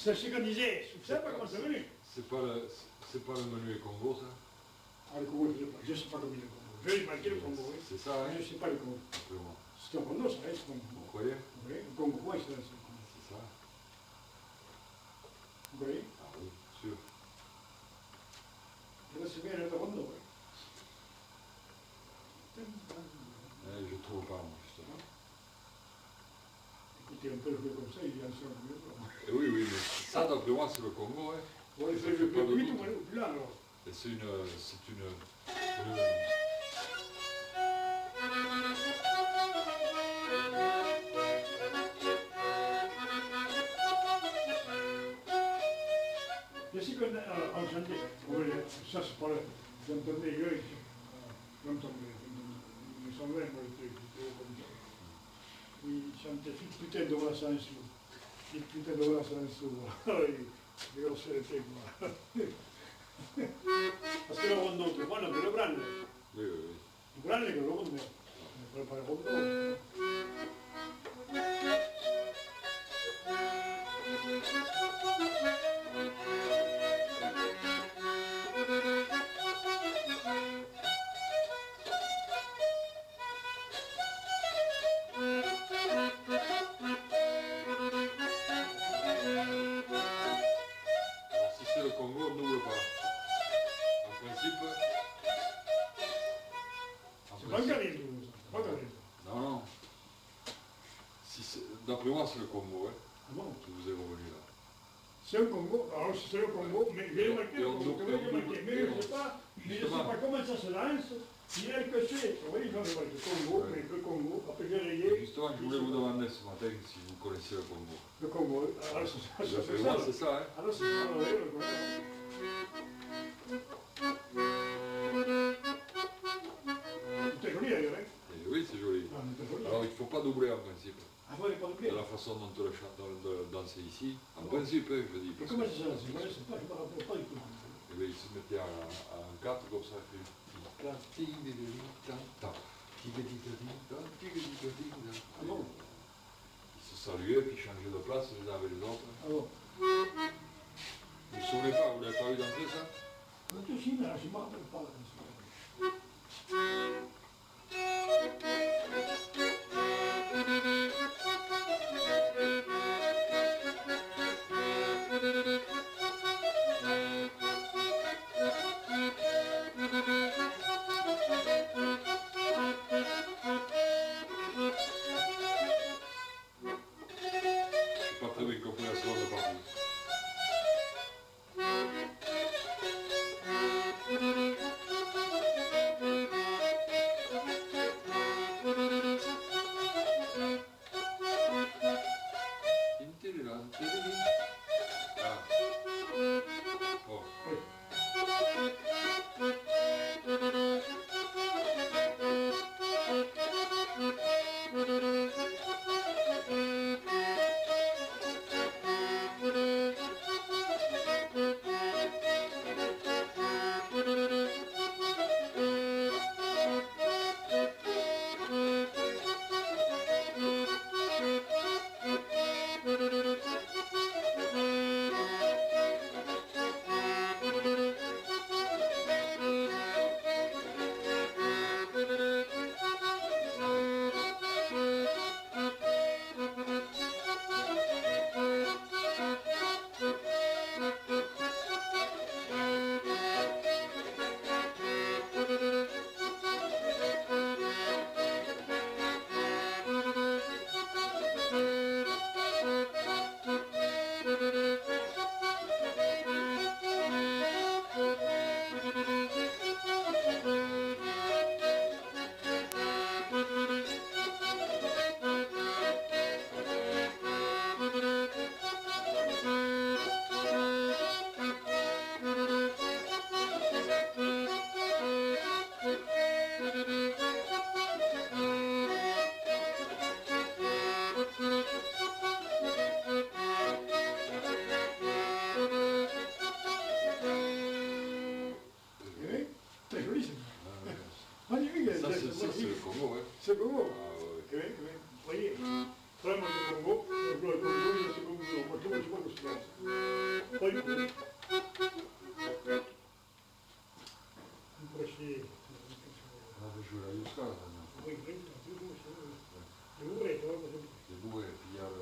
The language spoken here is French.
C'est ce qu'on disait, c'est pas comme le menu. C'est pas le menu Congo, ça? Ah, le Congo, je ne sais pas comment le Congo. Je vais marquer le Congo, oui. C'est ça, hein? Je ne sais pas le Congo. C'est un Congo, ça reste un Congo. Vous croyez? Oui, le Congo, moi, c'est un Congo. C'est ça. Vous voyez? Ah oui, sûr. Là, c'est bien le Congo, oui. Je trouve pas, moi, justement. Écoutez, on peut le jouer comme ça, il vient sur le mieux. Oui, oui, mais ça, d'après moi, c'est le Congo, hein. On le fait le plus vite ou plus là, alors. Et c'est une... Je sais qu'en chantait, ça c'est pas là, j'entendais, j'entendais, il me semblait, moi j'étais comme ça. Il chantait putain de la sansu, putain de la sansu, il grossait le tempo. Parce que le rondo, tu vois, non, per lo grande. Oui, oui, oui. Il grande che lo rondo, per fare rondo. Le Congo, on n'ouvre pas. En principe... C'est pas Garillo, ça. Pas Garillo. Non, non. D'après moi, c'est le Congo, hein, Ah bon? qui vous est revenu là. C'est un Congo, alors c'est le Congo, mais j'ai marqué le Congo, mais je ne sais pas comment ça se lance, il y a que c'est, oui, non, le Congo, mais le Congo, après j'ai rayé. Justement, je voulais vous demander ce matin si vous connaissez le Congo. Le Congo, alors c'est ça. C'est ça, hein? Alors c'est ça, oui, le Congo. C'est joli d'ailleurs, hein? Oui, c'est joli. Ah, c'est joli. Alors il ne faut pas doubler en principe. Ah, vous n'avez pas doublé? De la façon dont on le chante, danser ici, en principe, hein, je dis. Et comment ça se lance? Moi je ne sais pas, je ne me rappelle pas du tout. Et bien, il se mettait en 4 comme ça, il fait Ah bon? il se saluait, puis il changeait de place les uns avec les autres. Ah bon? Vous ne vous souvenez pas, vous n'avez pas vu danser ça? Je suis là, je ne me rappelle pas. Pas très bien compris la seconde partie. Ah. Oh. C'est le Congo, ouais. C'est le Congo. Ah, ouais. Che vous voyez, vraiment le Congo, je sais pas où je vois que c'est poi un prossimo. Avevo giurato, io scarso, no? Poi,